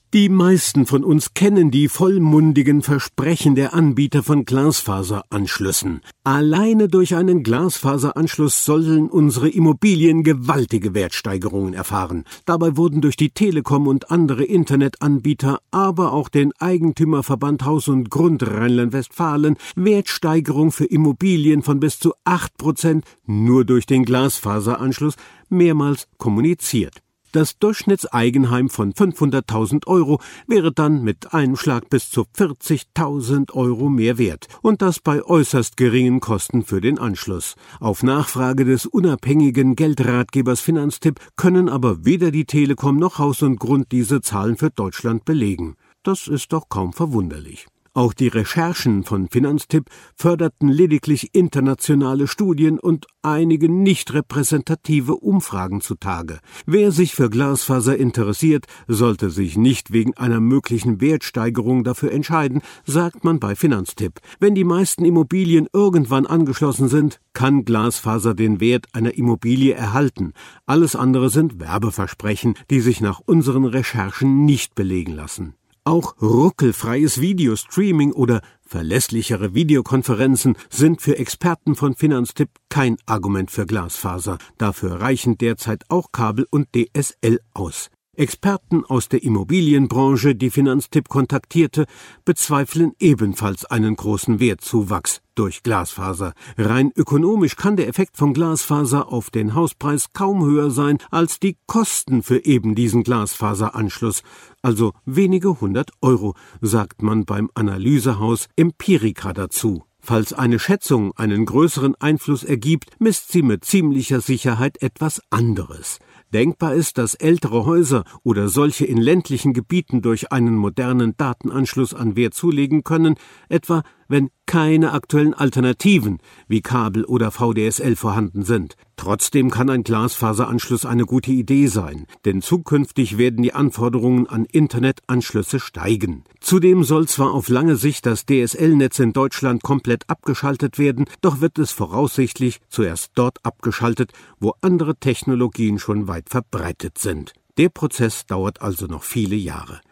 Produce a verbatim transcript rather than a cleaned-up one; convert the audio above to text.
Die meisten von uns kennen die vollmundigen Versprechen der Anbieter von Glasfaseranschlüssen. Alleine durch einen Glasfaseranschluss sollen unsere Immobilien gewaltige Wertsteigerungen erfahren. Dabei wurden durch die Telekom und andere Internetanbieter, aber auch den Eigentümerverband Haus und Grund Rheinland-Westfalen Wertsteigerung für Immobilien von bis zu acht Prozent nur durch den Glasfaseranschluss mehrmals kommuniziert. Das Durchschnittseigenheim von fünfhunderttausend Euro wäre dann mit einem Schlag bis zu vierzigtausend Euro mehr wert. Und das bei äußerst geringen Kosten für den Anschluss. Auf Nachfrage des unabhängigen Geldratgebers Finanztipp können aber weder die Telekom noch Haus und Grund diese Zahlen für Deutschland belegen. Das ist doch kaum verwunderlich. Auch die Recherchen von Finanztipp förderten lediglich internationale Studien und einige nicht repräsentative Umfragen zutage. Wer sich für Glasfaser interessiert, sollte sich nicht wegen einer möglichen Wertsteigerung dafür entscheiden, sagt man bei Finanztipp. Wenn die meisten Immobilien irgendwann angeschlossen sind, kann Glasfaser den Wert einer Immobilie erhalten. Alles andere sind Werbeversprechen, die sich nach unseren Recherchen nicht belegen lassen. Auch ruckelfreies Videostreaming oder verlässlichere Videokonferenzen sind für Experten von Finanztipp kein Argument für Glasfaser. Dafür reichen derzeit auch Kabel und D S L aus. Experten aus der Immobilienbranche, die Finanztipp kontaktierte, bezweifeln ebenfalls einen großen Wertzuwachs durch Glasfaser. Rein ökonomisch kann der Effekt von Glasfaser auf den Hauspreis kaum höher sein als die Kosten für eben diesen Glasfaseranschluss, also wenige hundert Euro, sagt man beim Analysehaus Empirica dazu. Falls eine Schätzung einen größeren Einfluss ergibt, misst sie mit ziemlicher Sicherheit etwas anderes. Denkbar ist, dass ältere Häuser oder solche in ländlichen Gebieten durch einen modernen Datenanschluss an Wert zulegen können, etwa wenn keine aktuellen Alternativen wie Kabel oder V D S L vorhanden sind. Trotzdem kann ein Glasfaseranschluss eine gute Idee sein, denn zukünftig werden die Anforderungen an Internetanschlüsse steigen. Zudem soll zwar auf lange Sicht das D S L-Netz in Deutschland komplett abgeschaltet werden, doch wird es voraussichtlich zuerst dort abgeschaltet, wo andere Technologien schon weit verbreitet sind. Der Prozess dauert also noch viele Jahre.